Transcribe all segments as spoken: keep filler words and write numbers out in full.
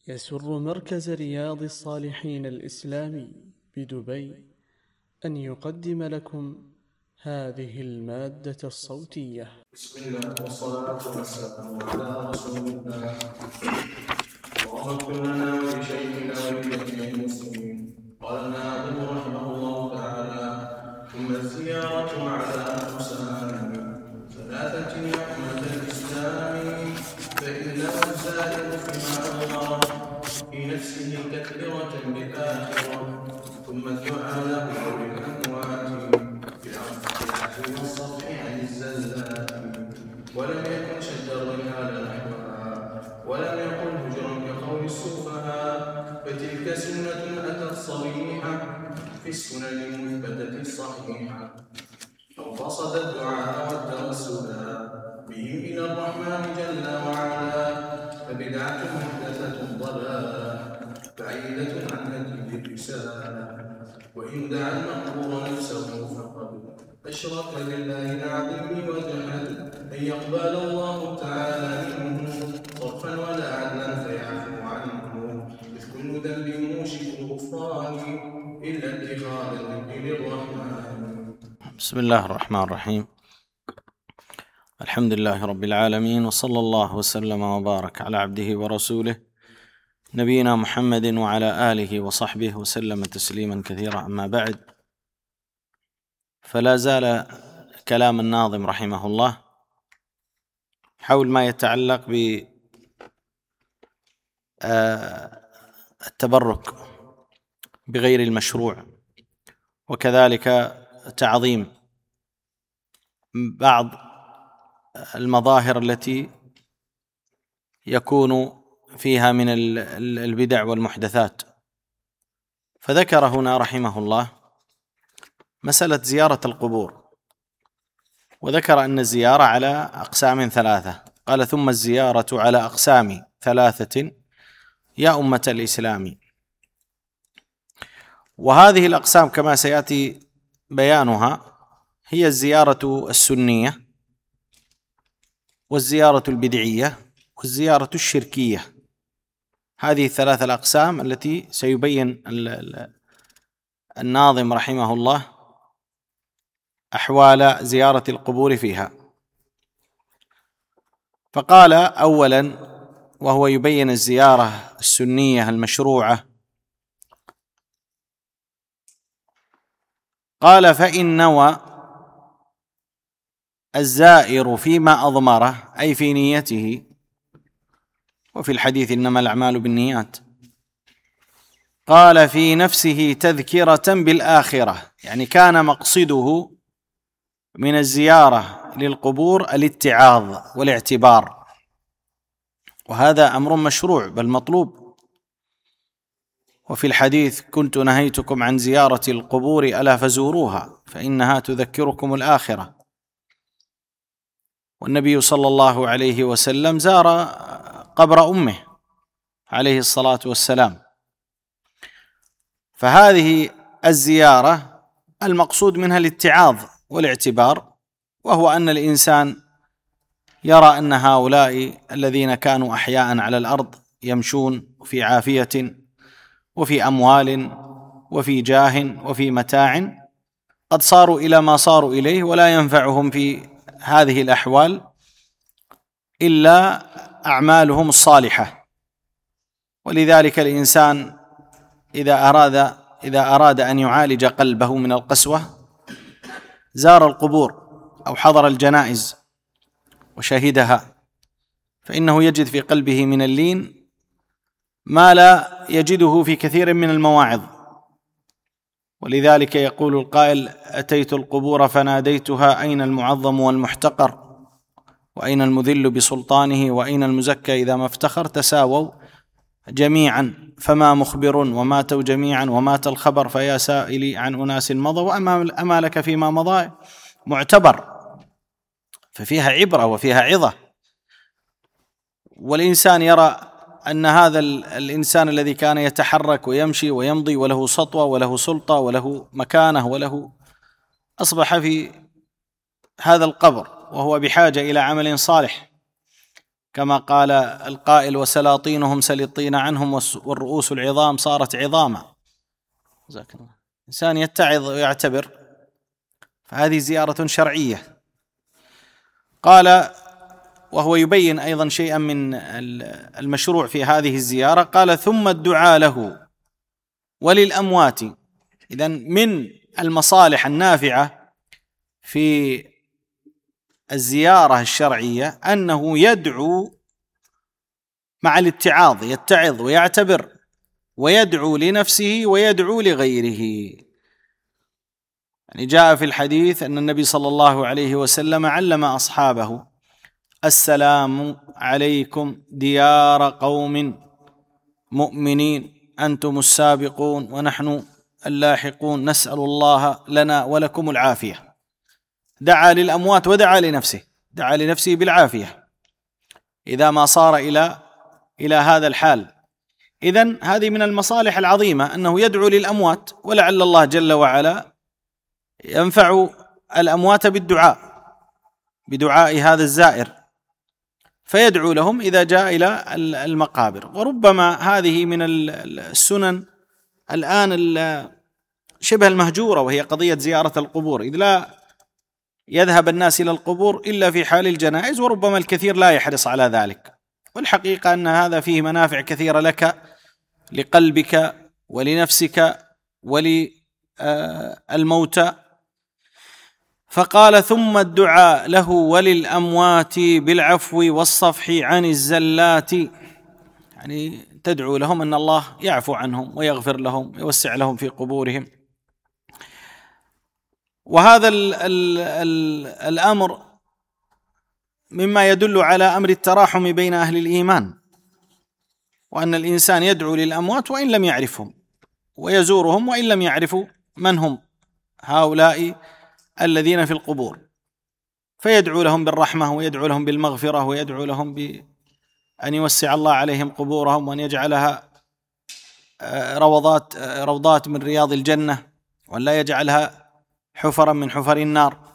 يسر مركز رياض الصالحين الإسلامي بدبي أن يقدم لكم هذه المادة الصوتية. بسم الله والصلاة والسلام على رسول الله. اللهم اغفر لنا ولشيخنا ولجميع المسلمين. قال الناظم رحمه الله تعالى: ثم الزيارة على أقسام ثلاثة يا أمة الإسلام، فإنما الزائر فيما أظهر في نفسه تكبيرة بالآخرة، ثم الدعاء له بالأموات بالعفو والصفح عن الزلات، ولم يكن شد الرحال نحوها، ولم يكن هجرا كقول السفهاء، فتلك سنة أتت صريحة في السنن المثبتة الصحيحة. أو قصد الدعاء والتوسل به إلى الرحمن جل وعلا، فبدعة محدثة ضلالة بعيدة عن هدي الرسالة. وإن دعا المقبور نفسه فقد أشرك بالله العظيم وجحد أن يقبل الله تعالى منه صرفا ولا عدلا فيعفو عنه، إذ كل ذنب موشك الغفران إلا اتخاذ الذكر للرحمن. بسم الله الرحمن الرحيم. الحمد لله رب العالمين، وصلى الله وسلم وبارك على عبده ورسوله نبينا محمد وعلى آله وصحبه وسلم تسليما كثيرا. أما بعد، فلا زال كلام الناظم رحمه الله حول ما يتعلق بالتبرك بغير المشروع، وكذلك تعظيم بعض المظاهر التي يكون فيها من البدع والمحدثات. فذكر هنا رحمه الله مسألة زيارة القبور، وذكر أن الزيارة على أقسام ثلاثة. قال: ثم الزيارة على أقسام ثلاثة يا أمة الإسلام. وهذه الأقسام كما سيأتي بيانها هي الزيارة السنية، والزيارة البدعية، والزيارة الشركية. هذه الثلاث الأقسام التي سيبين الناظم رحمه الله أحوال زيارة القبور فيها. فقال أولا، وهو يبين الزيارة السنية المشروعة، قال: فإن نوى الزائر فيما أضمره، أي في نيته، وفي الحديث إنما الأعمال بالنيات، قال: في نفسه تذكرة بالآخرة، يعني كان مقصده من الزيارة للقبور الاتعاظ والاعتبار، وهذا أمر مشروع بل مطلوب. وفي الحديث: كنت نهيتكم عن زيارة القبور ألا فزوروها فإنها تذكركم الآخرة. والنبي صلى الله عليه وسلم زار قبر أمه عليه الصلاة والسلام. فهذه الزيارة المقصود منها الاتعاظ والاعتبار، وهو أن الإنسان يرى أن هؤلاء الذين كانوا أحياء على الأرض يمشون في عافية وفي أموال وفي جاه وفي متاع، قد صاروا إلى ما صاروا إليه، ولا ينفعهم في هذه الأحوال إلا أعمالهم الصالحة. ولذلك الإنسان إذا أراد إذا أراد أن يعالج قلبه من القسوة زار القبور أو حضر الجنائز وشهدها، فإنه يجد في قلبه من اللين ما لا يجده في كثير من المواعظ. ولذلك يقول القائل: أتيت القبور فناديتها أين المعظم والمحتقر، وأين المذل بسلطانه، وأين المزكى إذا ما افتخر، تساووا جميعا فما مخبر، وماتوا جميعا ومات الخبر، فيا سائلي عن أناس مضى، وأما لك فيما مضى معتبر. ففيها عبرة وفيها عظة. والإنسان يرى أن هذا الإنسان الذي كان يتحرك ويمشي ويمضي وله سطوة وله سلطة وله مكانة وله، أصبح في هذا القبر وهو بحاجة إلى عمل صالح، كما قال القائل: وسلاطينهم سلطين عنهم والرؤوس العظام صارت عظاما. جزاك الله. إنسان يتعظ ويعتبر، فهذه زيارة شرعية. قال وهو يبين أيضا شيئا من المشروع في هذه الزيارة، قال: ثم الدعاء له وللأموات. إذن من المصالح النافعة في الزيارة الشرعية أنه يدعو مع الاتعاظ، يتعظ ويعتبر، ويدعو لنفسه ويدعو لغيره. يعني جاء في الحديث أن النبي صلى الله عليه وسلم علم أصحابه: السلام عليكم ديار قوم مؤمنين أنتم السابقون ونحن اللاحقون، نسأل الله لنا ولكم العافية. دعا للأموات ودعا لنفسه، دعا لنفسه بالعافية إذا ما صار إلى إلى هذا الحال. إذن هذه من المصالح العظيمة أنه يدعو للأموات، ولعل الله جل وعلا ينفع الأموات بالدعاء، بدعاء هذا الزائر، فيدعو لهم إذا جاء إلى المقابر. وربما هذه من السنن الآن شبه المهجورة، وهي قضية زيارة القبور، إذ لا يذهب الناس إلى القبور إلا في حال الجنائز، وربما الكثير لا يحرص على ذلك. والحقيقة أن هذا فيه منافع كثيرة لك، لقلبك ولنفسك وللموتى. فقال: ثم الدعاء له وللأموات بالعفو والصفح عن الزلات. يعني تدعو لهم أن الله يعفو عنهم ويغفر لهم ويوسع لهم في قبورهم. وهذا ال ال ال الأمر مما يدل على أمر التراحم بين أهل الإيمان، وأن الإنسان يدعو للأموات وإن لم يعرفهم، ويزورهم وإن لم يعرفوا من هم هؤلاء الذين في القبور، فيدعو لهم بالرحمة ويدعو لهم بالمغفرة ويدعو لهم بأن يوسع الله عليهم قبورهم وأن يجعلها روضات روضات من رياض الجنة، وأن لا يجعلها حفرا من حفر النار.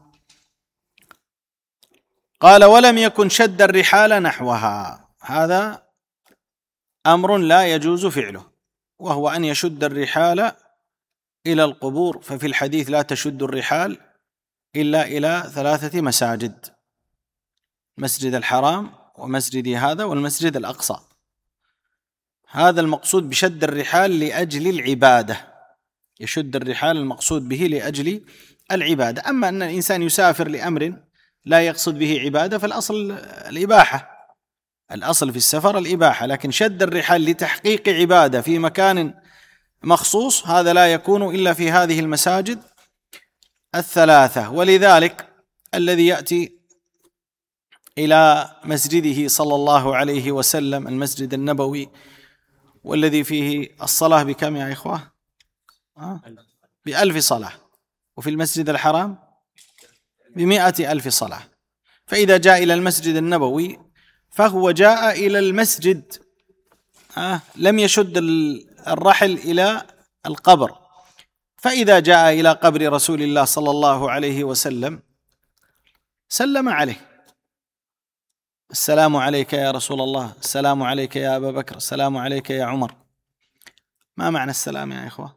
قال: ولم يكن شد الرحال نحوها. هذا أمر لا يجوز فعله، وهو أن يشد الرحال إلى القبور. ففي الحديث: لا تشد الرحال إلا إلى ثلاثة مساجد: مسجد الحرام ومسجد هذا والمسجد الأقصى. هذا المقصود بشد الرحال لأجل العبادة، يشد الرحال المقصود به لأجل العبادة. أما أن الإنسان يسافر لأمر لا يقصد به عبادة فالأصل الإباحة، الأصل في السفر الإباحة، لكن شد الرحال لتحقيق عبادة في مكان مخصوص هذا لا يكون إلا في هذه المساجد الثلاثة. ولذلك الذي يأتي إلى مسجده صلى الله عليه وسلم المسجد النبوي، والذي فيه الصلاة بكم يا إخوة؟ آه؟ بألف صلاة، وفي المسجد الحرام بمئة ألف صلاة. فإذا جاء إلى المسجد النبوي فهو جاء إلى المسجد، آه لم يشد الرحل إلى القبر. فإذا جاء إلى قبر رسول الله صلى الله عليه وسلم سلم عليه: السلام عليك يا رسول الله، السلام عليك يا أبا بكر، السلام عليك يا عمر. ما معنى السلام يا إخوة؟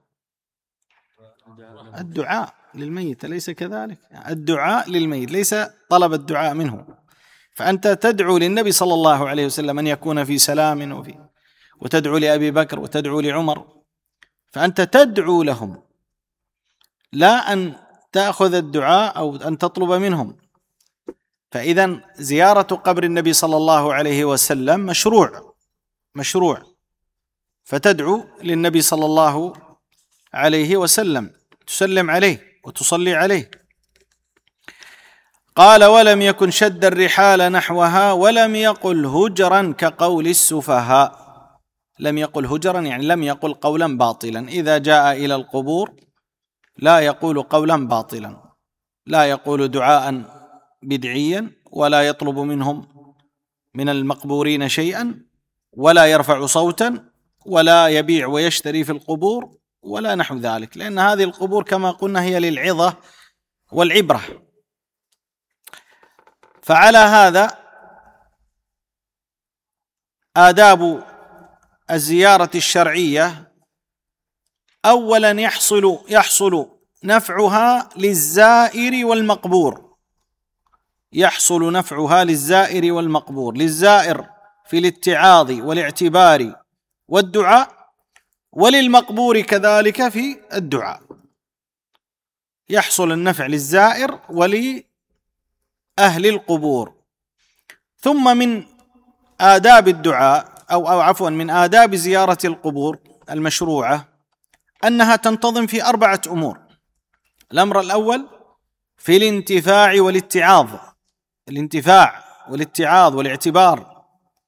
الدعاء للميت، أليس كذلك؟ الدعاء للميت، ليس طلب الدعاء منه. فأنت تدعو للنبي صلى الله عليه وسلم أن يكون في سلام، وفي وتدعو لأبي بكر وتدعو لعمر، فأنت تدعو لهم، لا أن تأخذ الدعاء أو أن تطلب منهم. فإذن زيارة قبر النبي صلى الله عليه وسلم مشروع مشروع فتدعو للنبي صلى الله عليه وسلم، تسلم عليه وتصلي عليه. قال: ولم يكن شد الرحال نحوها ولم يقل هجرا كقول السفهاء. لم يقل هجرا يعني لم يقل قولا باطلا. إذا جاء إلى القبور لا يقول قولا باطلا، لا يقول دعاء بدعيا، ولا يطلب منهم من المقبورين شيئا، ولا يرفع صوتا، ولا يبيع ويشتري في القبور ولا نحو ذلك، لأن هذه القبور كما قلنا هي للعظة والعبرة. فعلى هذا آداب الزيارة الشرعية، أولا يحصل يحصل نفعها للزائر والمقبور، يحصل نفعها للزائر والمقبور، للزائر في الاتعاظ والاعتبار والدعاء، وللمقبور كذلك في الدعاء. يحصل النفع للزائر ولأهل القبور. ثم من آداب الدعاء أو, أو عفوا من آداب زيارة القبور المشروعة أنها تنتظم في أربعة أمور. الأمر الأول في الانتفاع والاتعاظ، الانتفاع والاتعاظ والاعتبار،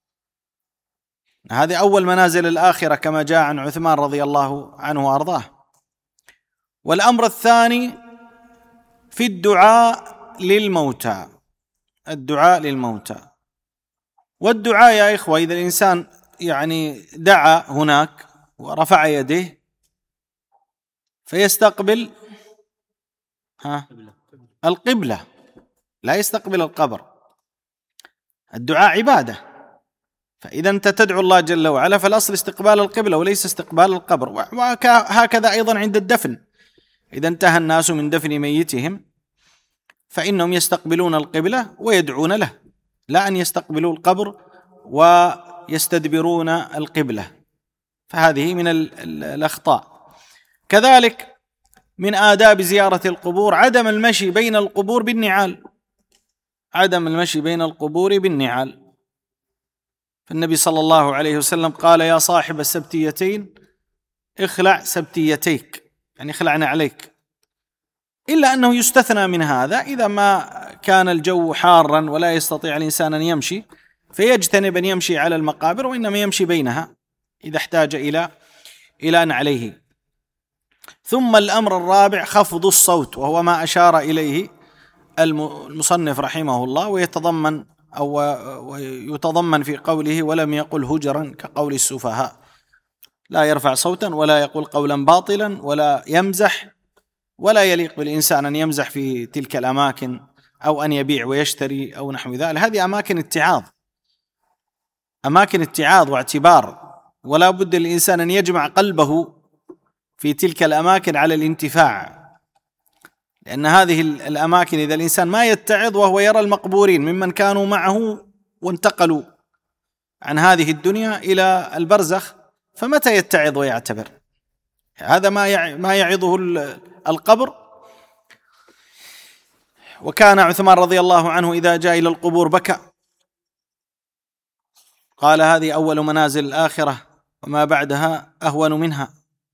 هذه أول منازل الآخرة كما جاء عن عثمان رضي الله عنه وأرضاه. والأمر الثاني في الدعاء للموتى، الدعاء للموتى. والدعاء يا إخوة إذا الإنسان يعني دعا هناك ورفع يديه فيستقبل ها القبلة، لا يستقبل القبر. الدعاء عبادة، فإذا أنت تدعو الله جل وعلا فالأصل استقبال القبلة وليس استقبال القبر. وهكذا أيضا عند الدفن، إذا انتهى الناس من دفن ميتهم فإنهم يستقبلون القبلة ويدعون له، لا أن يستقبلوا القبر ويستدبرون القبلة، فهذه من الأخطاء. كذلك من آداب زيارة القبور عدم المشي بين القبور بالنعال، عدم المشي بين القبور بالنعال. فالنبي صلى الله عليه وسلم قال: يا صاحب السبتيتين اخلع سبتيتيك، يعني اخلعنا عليك. إلا أنه يستثنى من هذا إذا ما كان الجو حارا ولا يستطيع الإنسان أن يمشي فيجتنب أن يمشي على المقابر، وإنما يمشي بينها إذا احتاج إلى إلى نعليه. ثم الأمر الرابع خفض الصوت، وهو ما أشار إليه المصنف رحمه الله، ويتضمن أو يتضمن في قوله: ولم يقل هجرا كقول السفهاء، لا يرفع صوتا ولا يقول قولا باطلا ولا يمزح، ولا يليق بالإنسان أن يمزح في تلك الأماكن أو أن يبيع ويشتري أو نحو ذلك. هذه أماكن اتعاظ، أماكن اتعاظ واعتبار، ولا بد للإنسان أن يجمع قلبه في تلك الأماكن على الانتفاع، لأن هذه الأماكن إذا الإنسان ما يتعظ وهو يرى المقبورين ممن كانوا معه وانتقلوا عن هذه الدنيا إلى البرزخ، فمتى يتعظ ويعتبر؟ هذا ما ما يعظه القبر. وكان عثمان رضي الله عنه إذا جاء إلى القبور بكى، قال: هذه أول منازل الآخرة وما بعدها أهون منها.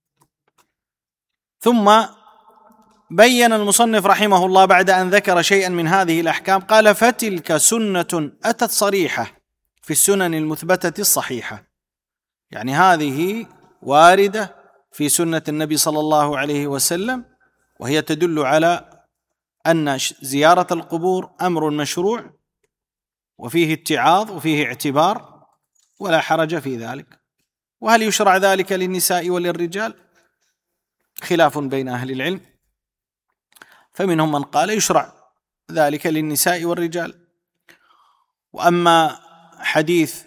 ثم بين المصنف رحمه الله بعد أن ذكر شيئا من هذه الأحكام قال: فتلك سنة أتت صريحة في السنن المثبتة الصحيحة، يعني هذه واردة في سنة النبي صلى الله عليه وسلم، وهي تدل على أن زيارة القبور أمر مشروع وفيه اتعاظ وفيه اعتبار ولا حرج في ذلك. وهل يشرع ذلك للنساء وللرجال؟ خلاف بين أهل العلم، فمنهم من قال يشرع ذلك للنساء والرجال. وأما حديث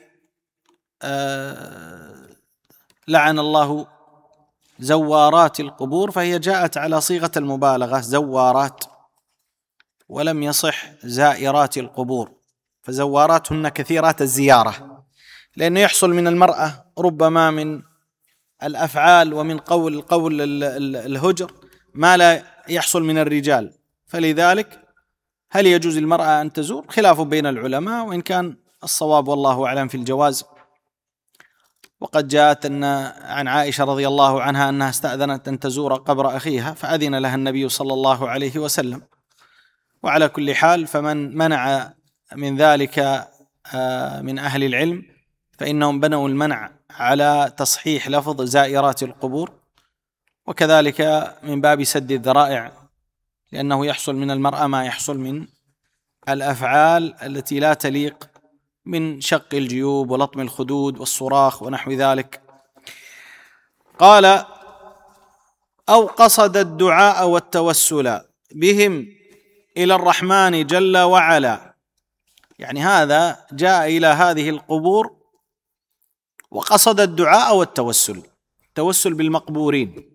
آه لعن الله زوارات القبور فهي جاءت على صيغة المبالغة زوارات، ولم يصح زائرات القبور، فزوارات هن كثيرات الزيارة، لأنه يحصل من المرأة ربما من الأفعال ومن قول قول الهجر ما لا يحصل من الرجال، فلذلك هل يجوز المرأة أن تزور؟ خلاف بين العلماء، وإن كان الصواب والله أعلم في الجواز. وقد جاءت أن عن عائشة رضي الله عنها أنها استأذنت أن تزور قبر أخيها فأذن لها النبي صلى الله عليه وسلم. وعلى كل حال فمن منع من ذلك من أهل العلم فإنهم بنوا المنع على تصحيح لفظ زائرات القبور، وكذلك من باب سد الذرائع، لأنه يحصل من المرأة ما يحصل من الأفعال التي لا تليق من شق الجيوب ولطم الخدود والصراخ ونحو ذلك. قال: أو قصد الدعاء والتوسل بهم إلى الرحمن جل وعلا، يعني هذا جاء إلى هذه القبور وقصد الدعاء والتوسل، التوسل بالمقبورين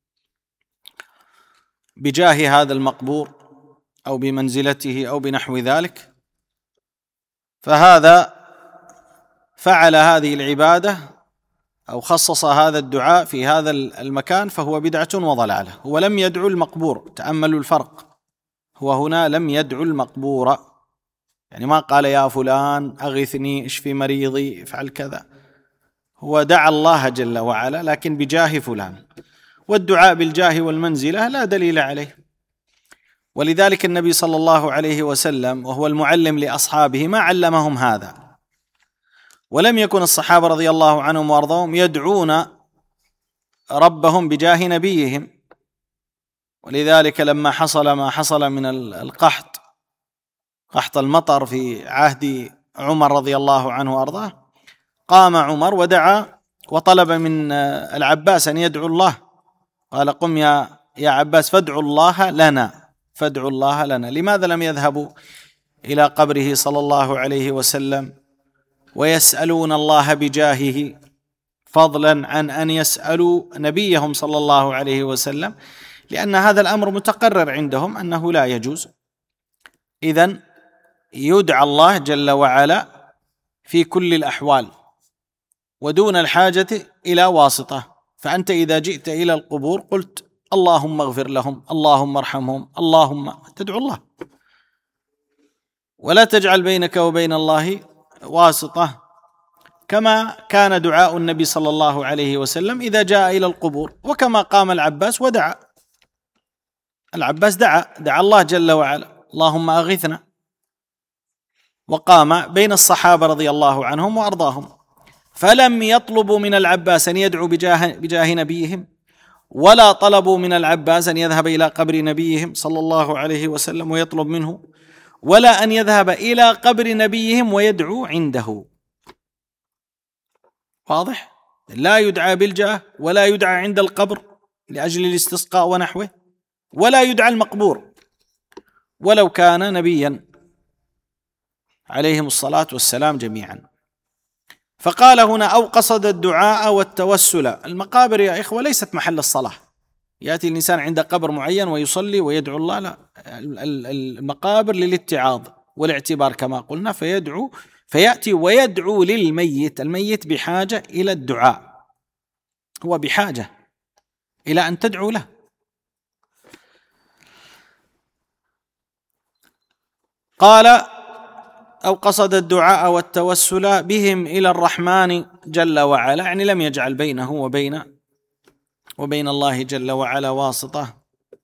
بجاه هذا المقبور أو بمنزلته أو بنحو ذلك، فهذا فعل هذه العبادة أو خصص هذا الدعاء في هذا المكان فهو بدعة وضلالة. هو لم يدعو المقبور، تأملوا الفرق، هو هنا لم يدعو المقبور، يعني ما قال يا فلان أغثني اشفي مريضي افعل كذا، هو دعا الله جل وعلا لكن بجاه فلان، والدعاء بالجاه والمنزلة لا دليل عليه. ولذلك النبي صلى الله عليه وسلم وهو المعلم لأصحابه ما علمهم هذا، ولم يكن الصحابة رضي الله عنهم وارضاهم يدعون ربهم بجاه نبيهم. ولذلك لما حصل ما حصل من القحط، قحط المطر في عهد عمر رضي الله عنه وارضاه، قام عمر ودعا وطلب من العباس أن يدعو الله، قال قم يا يا عباس فادعوا الله لنا، فادعوا الله لنا. لماذا لم يذهبوا إلى قبره صلى الله عليه وسلم ويسألون الله بجاهه فضلا عن أن يسألوا نبيهم صلى الله عليه وسلم؟ لأن هذا الأمر متقرر عندهم أنه لا يجوز. إذن يدعى الله جل وعلا في كل الأحوال ودون الحاجة إلى واسطة. فأنت إذا جئت إلى القبور قلت اللهم اغفر لهم، اللهم ارحمهم، اللهم، تدعو الله، ولا تجعل بينك وبين الله واسطة، كما كان دعاء النبي صلى الله عليه وسلم إذا جاء إلى القبور، وكما قام العباس ودعا، العباس دعا دعا الله جل وعلا اللهم أغثنا، وقام بين الصحابة رضي الله عنهم وأرضاهم، فلم يطلبوا من العباس أن يدعو بجاه, بجاه نبيهم، ولا طلبوا من العباس أن يذهب إلى قبر نبيهم صلى الله عليه وسلم ويطلب منه، ولا أن يذهب إلى قبر نبيهم ويدعو عنده. واضح؟ لا يدعى بالجاه، ولا يدعى عند القبر لأجل الاستسقاء ونحوه، ولا يدعى المقبور ولو كان نبيا عليهم الصلاة والسلام جميعا. فقال هنا أو قصد الدعاء والتوسل. المقابر يا إخوة ليست محل الصلاة، يأتي الإنسان عند قبر معين ويصلي ويدعو الله، لا، المقابر للاتعاظ والاعتبار كما قلنا، فيدعو فيأتي ويدعو للميت، الميت بحاجة إلى الدعاء، هو بحاجة إلى أن تدعو له. قال أو قصد الدعاء والتوسل بهم إلى الرحمن جل وعلا، يعني لم يجعل بينه وبين وبين الله جل وعلا واسطة.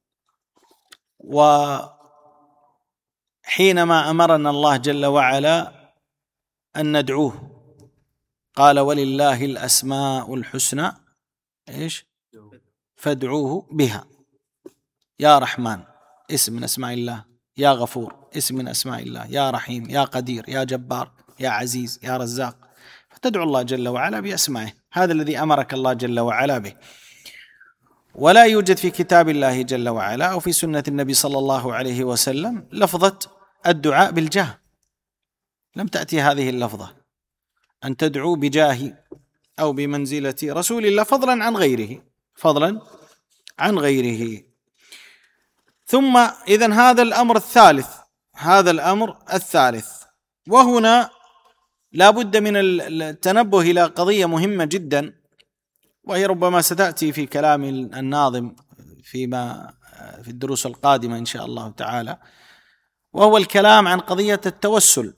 وحينما أمرنا الله جل وعلا أن ندعوه قال ولله الأسماء الحسنى إيش فادعوه بها، يا رحمن اسم من أسماء الله، يا غفور اسم من أسماء الله، يا رحيم، يا قدير، يا جبار، يا عزيز، يا رزاق، فتدعو الله جل وعلا بأسمائه، هذا الذي أمرك الله جل وعلا به. ولا يوجد في كتاب الله جل وعلا أو في سنة النبي صلى الله عليه وسلم لفظة الدعاء بالجاه، لم تأتي هذه اللفظة أن تدعو بجاه أو بمنزلة رسول الله فضلا عن غيره، فضلا عن غيره. ثم إذن هذا الأمر الثالث، هذا الأمر الثالث وهنا لا بد من التنبه إلى قضية مهمة جدا، وهي ربما ستأتي في كلام الناظم فيما في الدروس القادمة إن شاء الله تعالى، وهو الكلام عن قضية التوسل،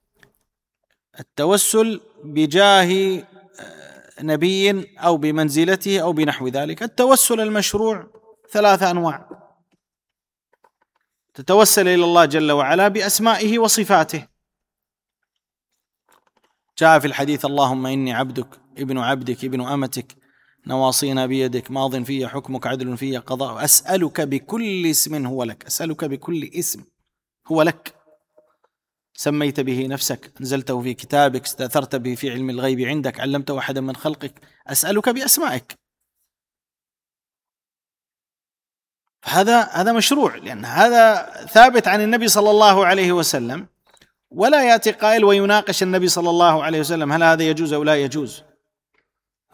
التوسل بجاه نبي أو بمنزلته أو بنحو ذلك. التوسل المشروع ثلاثة أنواع، تتوسل إلى الله جل وعلا بأسمائه وصفاته، جاء في الحديث اللهم إني عبدك ابن عبدك ابن أمتك نواصينا بيدك ماض في حكمك عدل في قضاء، أسألك بكل اسم هو لك، أسألك بكل اسم هو لك سميت به نفسك، أنزلته في كتابك، استأثرت به في علم الغيب عندك، علمته أحدا من خلقك، أسألك بأسمائك. هذا هذا مشروع، لأن هذا ثابت عن النبي صلى الله عليه وسلم، ولا يأتي قائل ويناقش النبي صلى الله عليه وسلم هل هذا يجوز أو لا يجوز،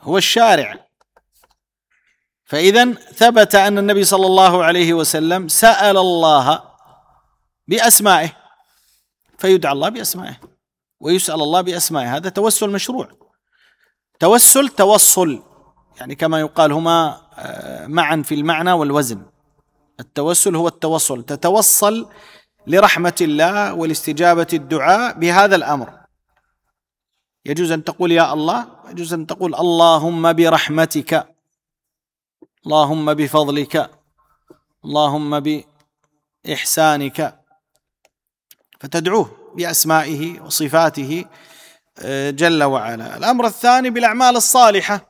هو الشارع. فإذا ثبت أن النبي صلى الله عليه وسلم سأل الله بأسمائه، فيدعى الله بأسمائه ويسأل الله بأسمائه، هذا توسل مشروع. توسل توصل، يعني كما يقال هما معا في المعنى والوزن. التوسل هو التوصل، تتوصل لرحمة الله والاستجابة الدعاء بهذا الأمر. يجوز أن تقول يا الله، يجوز أن تقول اللهم برحمتك، اللهم بفضلك، اللهم بإحسانك، فتدعوه بأسمائه وصفاته جل وعلا. الأمر الثاني بالأعمال الصالحة،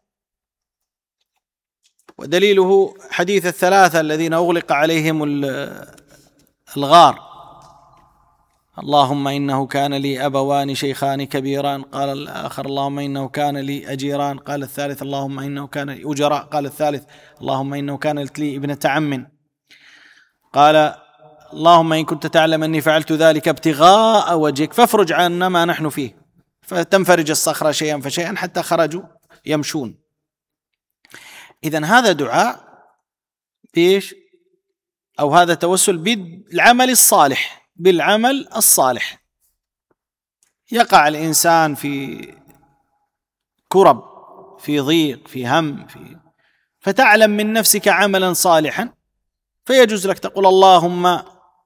ودليله حديث الثلاثة الذين أغلق عليهم الغار: اللهم إنه كان لي أبوان شيخان كبيران، قال الآخر اللهم إنه كان لي أجيران، قال الثالث اللهم إنه كان لي أجراء، قال الثالث اللهم إنه كانت لي ابنة عم، قال اللهم إن كنت تعلم أني فعلت ذلك ابتغاء وجهك فافرج عنا ما نحن فيه، فتنفرج الصخرة شيئا فشيئا حتى خرجوا يمشون. إذن هذا دعاء بإيش؟ أو هذا توسل بالعمل الصالح، بالعمل الصالح. يقع الإنسان في كرب، في ضيق، في هم، في فتعلم من نفسك عملا صالحا، فيجوز لك تقول اللهم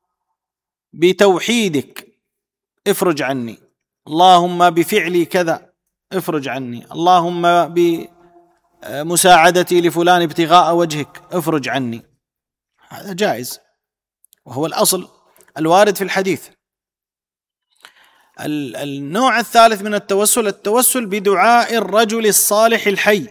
بتوحيدك افرج عني، اللهم بفعلي كذا افرج عني، اللهم بمساعدتي لفلان ابتغاء وجهك افرج عني. هذا جائز وهو الأصل الوارد في الحديث. النوع الثالث من التوسل التوسل بدعاء الرجل الصالح الحي،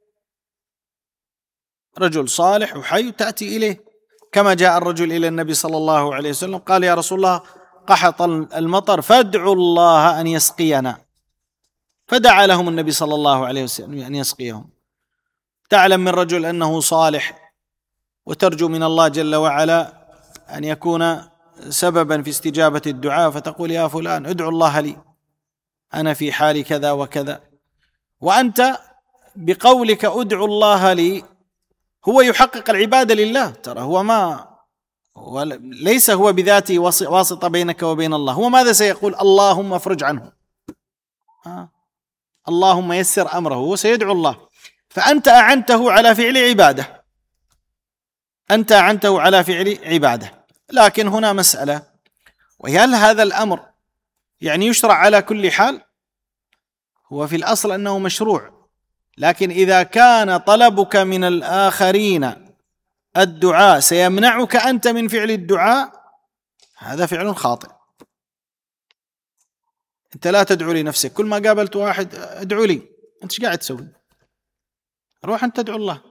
رجل صالح وحي تأتي إليه، كما جاء الرجل إلى النبي صلى الله عليه وسلم قال يا رسول الله قحط المطر فادعوا الله أن يسقينا، فدعا لهم النبي صلى الله عليه وسلم أن يسقيهم. تعلم من رجل أنه صالح وترجو من الله جل وعلا أن يكون سببا في استجابة الدعاء، فتقول يا فلان ادعو الله لي أنا في حال كذا وكذا، وأنت بقولك ادعو الله لي هو يحقق العبادة لله. ترى هو ما هو ليس هو بذاته واسطة بينك وبين الله، هو ماذا سيقول؟ اللهم افرج عنه، ها. اللهم يسر أمره، هو سيدعو الله، فأنت أعنته على فعل عبادة، أنت أعنته على فعل عبادة. لكن هنا مسألة، وهل هذا الأمر يعني يشرع على كل حال؟ هو في الأصل أنه مشروع، لكن إذا كان طلبك من الآخرين الدعاء سيمنعك أنت من فعل الدعاء، هذا فعل خاطئ. أنت لا تدعو لنفسك، كل ما قابلت واحد ادعو لي، أنت ايش قاعد تسوي؟ روح أنت تدعو الله.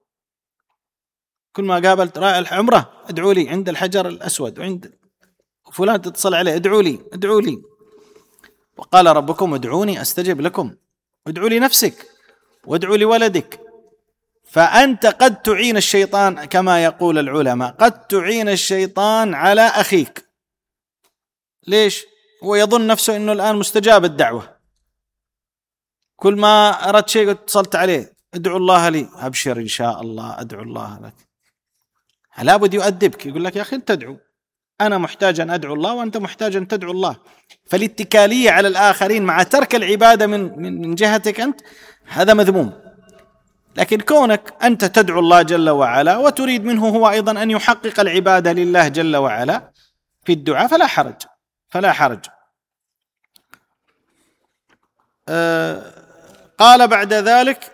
كل ما قابلت راعي العمرة ادعو لي عند الحجر الأسود، وعند فلان تتصل عليه ادعو لي ادعو لي. وقال ربكم ادعوني أستجب لكم، ادعو لنفسك وادعو لولدك. فأنت قد تعين الشيطان كما يقول العلماء، قد تعين الشيطان على أخيك. ليش؟ هو يظن نفسه أنه الآن مستجاب الدعوة، كل ما أردت شيء اتصلت عليه ادعو الله لي، أبشر إن شاء الله أدعو الله لك. لابد يؤدبك، يقول لك يا أخي تدعو، أنا محتاج أن أدعو الله وأنت محتاج أن تدعو الله. فالاتكالية على الآخرين مع ترك العبادة من من جهتك أنت هذا مذموم. لكن كونك أنت تدعو الله جل وعلا وتريد منه هو أيضا أن يحقق العبادة لله جل وعلا في الدعاء فلا حرج فلا حرج. آه قال بعد ذلك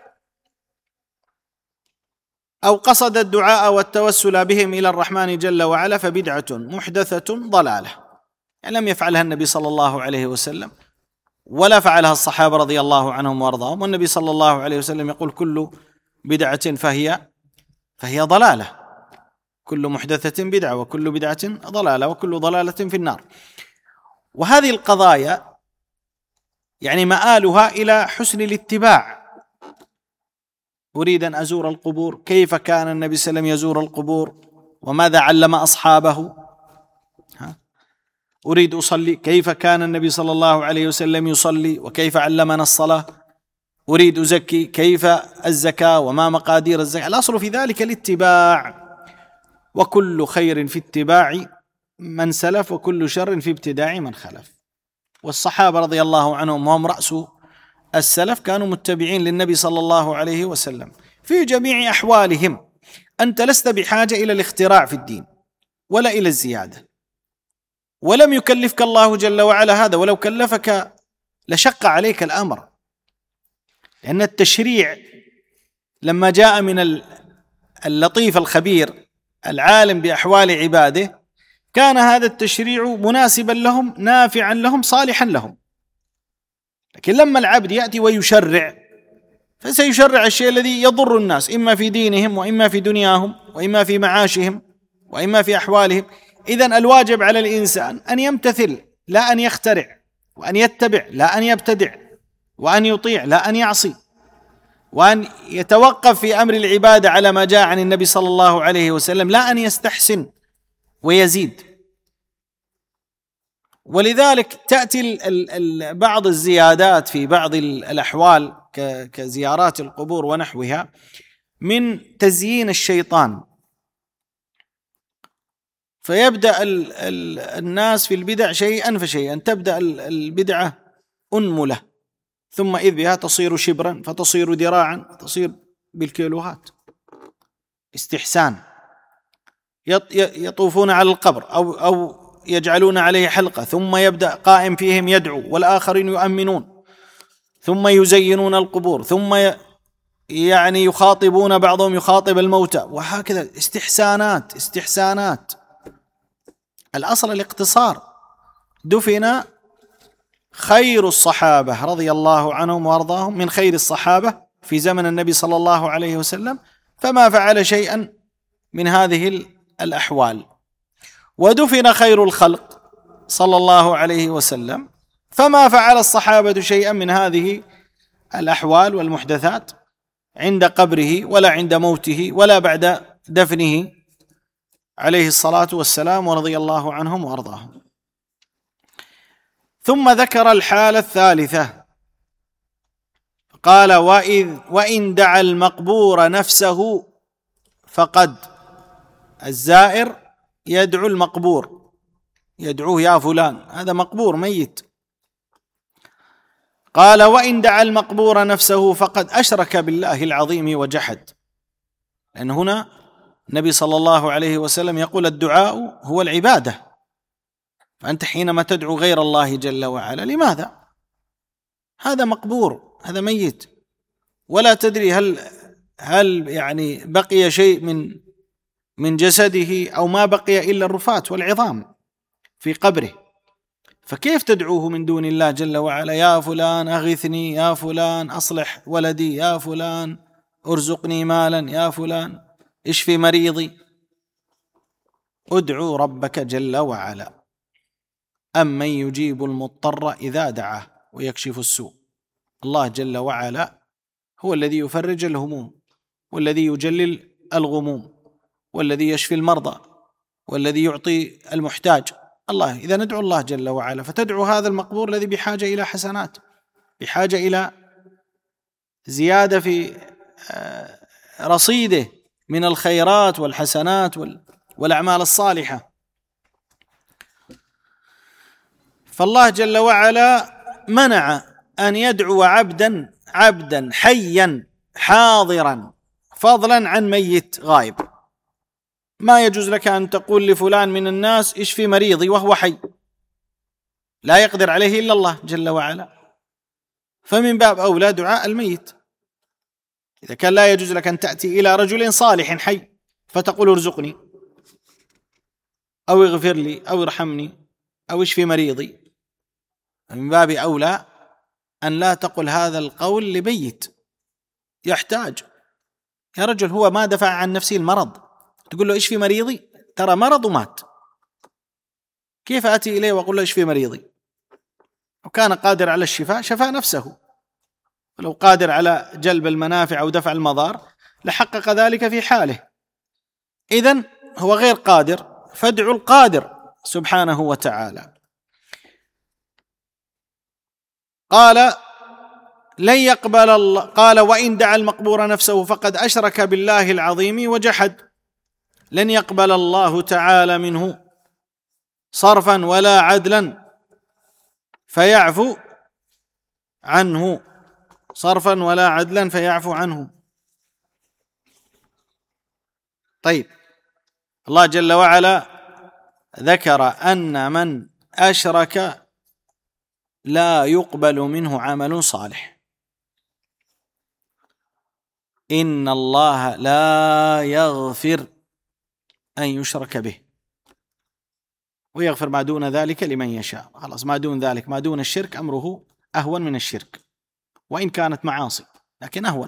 أو قصد الدعاء والتوسل بهم إلى الرحمن جل وعلا فبدعة محدثة ضلالة، يعني لم يفعلها النبي صلى الله عليه وسلم ولا فعلها الصحابة رضي الله عنهم وارضاهم. والنبي صلى الله عليه وسلم يقول كل بدعة فهي فهي ضلالة، كل محدثة بدعة وكل بدعة ضلالة وكل ضلالة في النار. وهذه القضايا يعني مآلها إلى حسن الاتباع. أريد أن أزور القبور، كيف كان النبي صلى الله عليه وسلم يزور القبور وماذا علم أصحابه؟ ها؟ أريد أصلي، كيف كان النبي صلى الله عليه وسلم يصلي وكيف علمنا الصلاة؟ أريد أزكي، كيف الزكاة وما مقادير الزكاة؟ الأصل في ذلك الاتباع، وكل خير في اتباع من سلف وكل شر في ابتداع من خلف. والصحابة رضي الله عنهم وهم رأس السلف كانوا متبعين للنبي صلى الله عليه وسلم في جميع أحوالهم. أنت لست بحاجة إلى الاختراع في الدين ولا إلى الزيادة، ولم يكلفك الله جل وعلا هذا، ولو كلفك لشق عليك الأمر، لأن التشريع لما جاء من اللطيف الخبير العالم بأحوال عباده كان هذا التشريع مناسبا لهم، نافعا لهم، صالحا لهم. لكن لما العبد يأتي ويشرع فسيشرع الشيء الذي يضر الناس، إما في دينهم وإما في دنياهم وإما في معاشهم وإما في أحوالهم. إذن الواجب على الإنسان أن يمتثل لا أن يخترع، وأن يتبع لا أن يبتدع، وأن يطيع لا أن يعصي، وأن يتوقف في أمر العبادة على ما جاء عن النبي صلى الله عليه وسلم لا أن يستحسن ويزيد. ولذلك تأتي بعض الزيادات في بعض الأحوال كزيارات القبور ونحوها من تزيين الشيطان، فيبدأ الناس في البدع شيئا فشيئا، تبدأ البدعة أنملة، ثم إذ بها تصير شبرا، فتصير ذراعا، تصير بالكيلوهات. استحسان، يطوفون على القبر أو أو يجعلون عليه حلقة، ثم يبدأ قائم فيهم يدعو والآخرين يؤمنون، ثم يزينون القبور، ثم يعني يخاطبون بعضهم يخاطب الموتى، وهكذا استحسانات استحسانات. الأصل الاقتصار. دفن خير الصحابة رضي الله عنهم وارضاهم من خير الصحابة في زمن النبي صلى الله عليه وسلم، فما فعل شيئا من هذه الأحوال. ودفن خير الخلق صلى الله عليه وسلم، فما فعل الصحابة شيئا من هذه الأحوال والمحدثات عند قبره ولا عند موته ولا بعد دفنه عليه الصلاة والسلام ورضي الله عنهم وأرضاهم. ثم ذكر الحالة الثالثة قال: وإذ وإن دعا المقبور نفسه فقد. الزائر يدعو المقبور، يدعوه يا فلان، هذا مقبور ميت. قال: وإن دعا المقبور نفسه فقد أشرك بالله العظيم وجحد. لأن هنا النبي صلى الله عليه وسلم يقول الدعاء هو العبادة، فأنت حينما تدعو غير الله جل وعلا لماذا؟ هذا مقبور، هذا ميت، ولا تدري هل هل يعني بقي شيء من من جسده أو ما بقي إلا الرفات والعظام في قبره، فكيف تدعوه من دون الله جل وعلا؟ يا فلان أغثني، يا فلان أصلح ولدي، يا فلان أرزقني مالا، يا فلان اشفي مريضي. ادعوا ربك جل وعلا. أمن يجيب المضطر إذا دعاه ويكشف السوء. الله جل وعلا هو الذي يفرج الهموم، والذي يجلل الغموم، والذي يشفي المرضى، والذي يعطي المحتاج. الله. إذا ندعو الله جل وعلا، فتدعو هذا المقبور الذي بحاجة إلى حسنات، بحاجة إلى زيادة في رصيده من الخيرات والحسنات والأعمال الصالحة. فالله جل وعلا منع أن يدعو عبدا عبدا حيا حاضرا، فضلا عن ميت غائب. ما يجوز لك أن تقول لفلان من الناس اشفي مريضي وهو حي، لا يقدر عليه إلا الله جل وعلا، فمن باب أولى دعاء الميت. إذا كان لا يجوز لك أن تأتي إلى رجل صالح حي فتقول ارزقني أو اغفر لي أو ارحمني أو اشفي مريضي، من باب أولى أن لا تقل هذا القول لميت يحتاج. يا رجل هو ما دفع عن نفسه المرض، تقول له اشفي مريضي؟ ترى مرض ومات، كيف أتي إليه وأقول له اشفي مريضي؟ وكان قادر على الشفاء شفى نفسه، ولو قادر على جلب المنافع أو دفع المضار لحقق ذلك في حاله. إذن هو غير قادر، فادعوا القادر سبحانه وتعالى. قال: لن يقبل الله، قال وإن دعا المقبور نفسه فقد أشرك بالله العظيم وجحد. لن يقبل الله تعالى منه صرفا ولا عدلا فيعفو عنه، صرفا ولا عدلا فيعفو عنه. طيب، الله جل وعلا ذكر أن من أشرك لا يقبل منه عمل صالح. إن الله لا يغفر أن يشرك به ويغفر ما دون ذلك لمن يشاء. خلاص، ما دون ذلك، ما دون الشرك أمره أهون من الشرك، وإن كانت معاصي لكن أهون.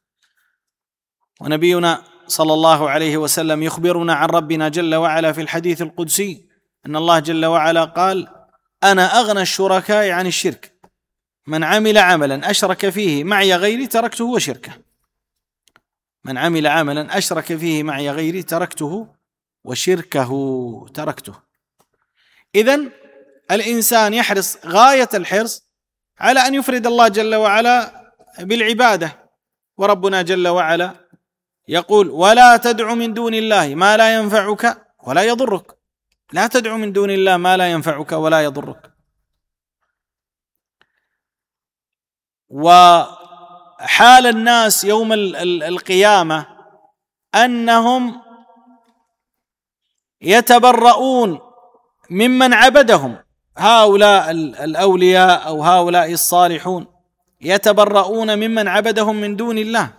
ونبينا صلى الله عليه وسلم يخبرنا عن ربنا جل وعلا في الحديث القدسي أن الله جل وعلا قال: أنا أغنى الشركاء عن الشرك، من عمل عملا أشرك فيه معي غيري تركته وشركه. من عمل عملا أشرك فيه معي غيري تركته وشركه تركته. إذن الإنسان يحرص غاية الحرص على أن يفرد الله جل وعلا بالعبادة. وربنا جل وعلا يقول: ولا تدع من دون الله ما لا ينفعك ولا يضرك. لا تدع من دون الله ما لا ينفعك ولا يضرك. وحال الناس يوم القيامة أنهم يتبرؤون ممن عبدهم، هؤلاء الأولياء أو هؤلاء الصالحون يتبرؤون ممن عبدهم من دون الله.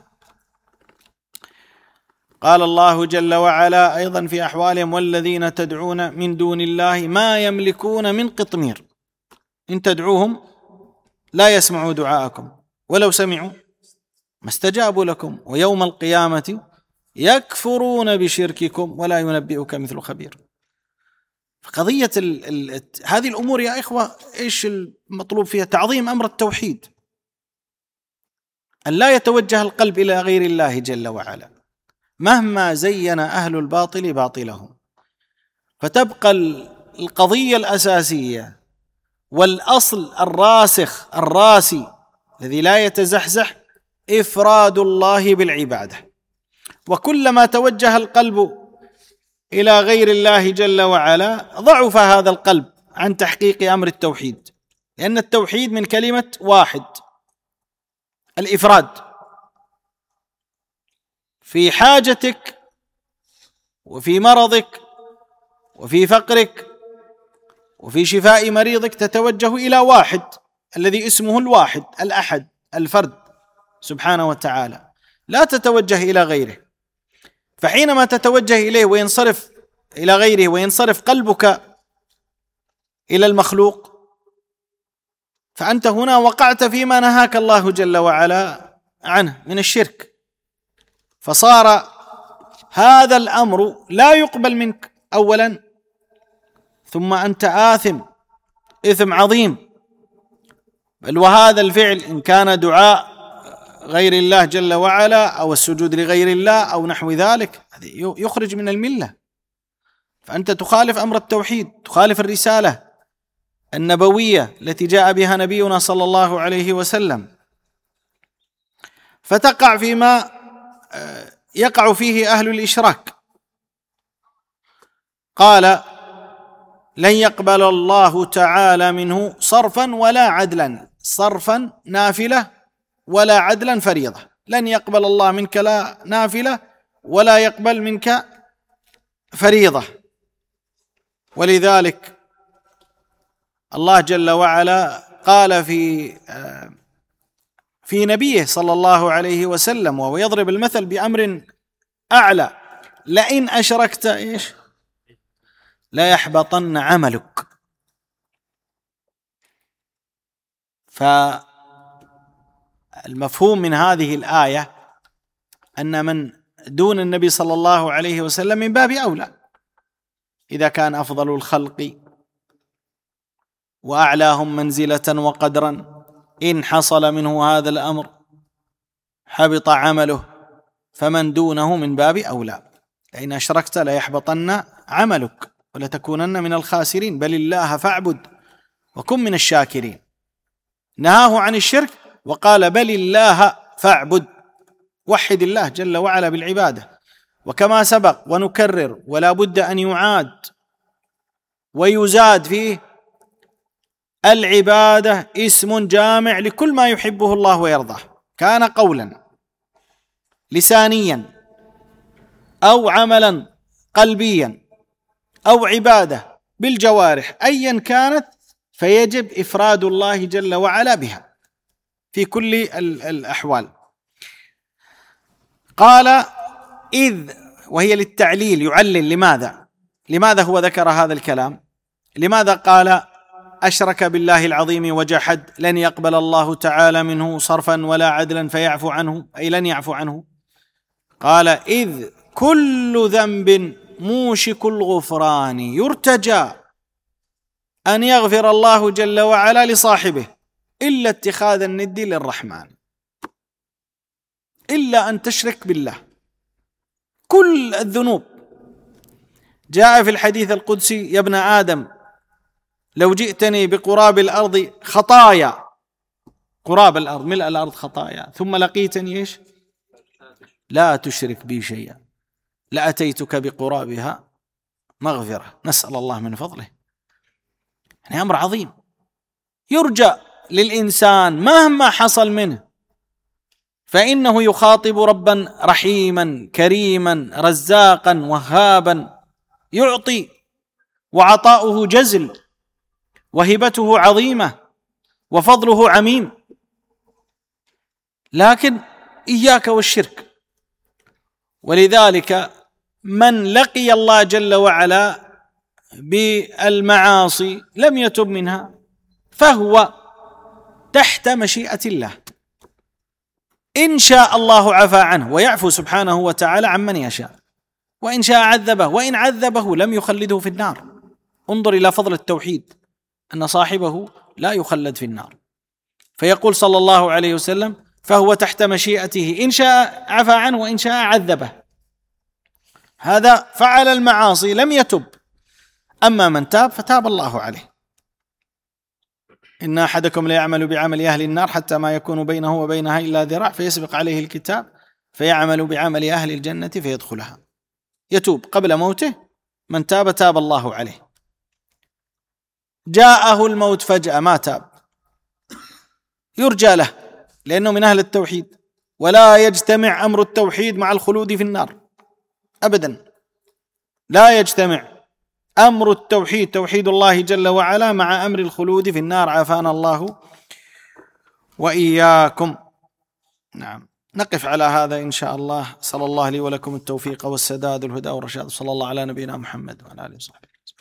قال الله جل وعلا أيضا في أحوالهم: والذين تدعون من دون الله ما يملكون من قطمير إن تدعوهم لا يسمعوا دعاءكم ولو سمعوا ما استجابوا لكم ويوم القيامة يكفرون بشرككم ولا ينبئك مثل خبير. فقضية ال ال هذه الأمور يا إخوة، إيش المطلوب فيها؟ تعظيم أمر التوحيد، أن لا يتوجه القلب إلى غير الله جل وعلا مهما زين أهل الباطل باطلهم. فتبقى القضية الأساسية والأصل الراسخ الراسي الذي لا يتزحزح إفراد الله بالعبادة. وكلما توجه القلب إلى غير الله جل وعلا ضعف هذا القلب عن تحقيق أمر التوحيد، لأن التوحيد من كلمة واحد، الإفراد. في حاجتك وفي مرضك وفي فقرك وفي شفاء مريضك تتوجه إلى واحد الذي اسمه الواحد الأحد الفرد سبحانه وتعالى، لا تتوجه إلى غيره. فحينما تتوجه إليه وينصرف إلى غيره وينصرف قلبك إلى المخلوق فأنت هنا وقعت فيما نهاك الله جل وعلا عنه من الشرك، فصار هذا الأمر لا يقبل منك أولا، ثم أنت آثم إثم عظيم. بل وهذا الفعل إن كان دعاء غير الله جل وعلا أو السجود لغير الله أو نحو ذلك يخرج من الملة. فأنت تخالف أمر التوحيد، تخالف الرسالة النبوية التي جاء بها نبينا صلى الله عليه وسلم، فتقع فيما يقع فيه أهل الإشراك. قال: لن يقبل الله تعالى منه صرفا ولا عدلا. صرفا نافلة ولا عدلا فريضة. لن يقبل الله منك لا نافلة ولا يقبل منك فريضة. ولذلك الله جل وعلا قال في في نبيه صلى الله عليه وسلم وهو يضرب المثل بأمر أعلى: لئن أشركت إيش لا يحبطن عملك. فالمفهوم من هذه الآية أن من دون النبي صلى الله عليه وسلم من باب أولى، إذا كان أفضل الخلق وأعلاهم منزلة وقدرا إن حصل منه هذا الأمر حبط عمله، فمن دونه من باب أولى. لئن أشركت لا يحبطن عملك ولتكونن من الخاسرين، بل الله فاعبد وكن من الشاكرين. نهاه عن الشرك وقال بل الله فاعبد، وحد الله جل وعلا بالعبادة. وكما سبق ونكرر ولا بد أن يعاد ويزاد فيه، العبادة اسم جامع لكل ما يحبه الله ويرضاه، كان قولا لسانيا أو عملا قلبيا أو عبادة بالجوارح أيا كانت، فيجب إفراد الله جل وعلا بها في كل الأحوال. قال إذ، وهي للتعليل، يعلل لماذا لماذا هو ذكر هذا الكلام، لماذا قال أشرك بالله العظيم وجحد لن يقبل الله تعالى منه صرفا ولا عدلا فيعفو عنه، أي لن يعفو عنه. قال إذ كل ذنب موشك الغفران يرتجى أن يغفر الله جل وعلا لصاحبه إلا اتخاذ الند للرحمن، إلا أن تشرك بالله. كل الذنوب، جاء في الحديث القدسي: يا ابن آدم لو جئتني بقراب الأرض خطايا، قراب الأرض ملء الأرض خطايا، ثم لقيتني إيش؟ لا تشرك بي شيئا لأتيتك بقرابها مغفرة. نسأل الله من فضله. يعني أمر عظيم يرجى للإنسان مهما حصل منه، فإنه يخاطب ربا رحيما كريما رزاقا وهابا، يعطي وعطاؤه جزل وهبته عظيمة وفضله عميم. لكن إياك والشرك. ولذلك من لقي الله جل وعلا بالمعاصي لم يتب منها فهو تحت مشيئة الله، إن شاء الله عفى عنه ويعفو سبحانه وتعالى عمن يشاء، وإن شاء عذبه، وإن عذبه لم يخلده في النار. انظر إلى فضل التوحيد، أن صاحبه لا يخلد في النار. فيقول صلى الله عليه وسلم: فهو تحت مشيئته، إن شاء عفى عنه وإن شاء عذبه. هذا فعل المعاصي لم يتب، أما من تاب فتاب الله عليه. إن أحدكم ليعمل بعمل أهل النار حتى ما يكون بينه وبينها إلا ذراع فيسبق عليه الكتاب فيعمل بعمل أهل الجنة فيدخلها. يتوب قبل موته، من تاب تاب الله عليه. جاءه الموت فجأة ما تاب، يرجى له لأنه من أهل التوحيد، ولا يجتمع أمر التوحيد مع الخلود في النار أبدا، لا يجتمع أمر التوحيد، توحيد الله جل وعلا، مع أمر الخلود في النار، عافانا الله وإياكم. نعم، نقف على هذا إن شاء الله. صلى الله لي ولكم التوفيق والسداد والهدى والرشاد، صلى الله على نبينا محمد وعلى آله وصحبه.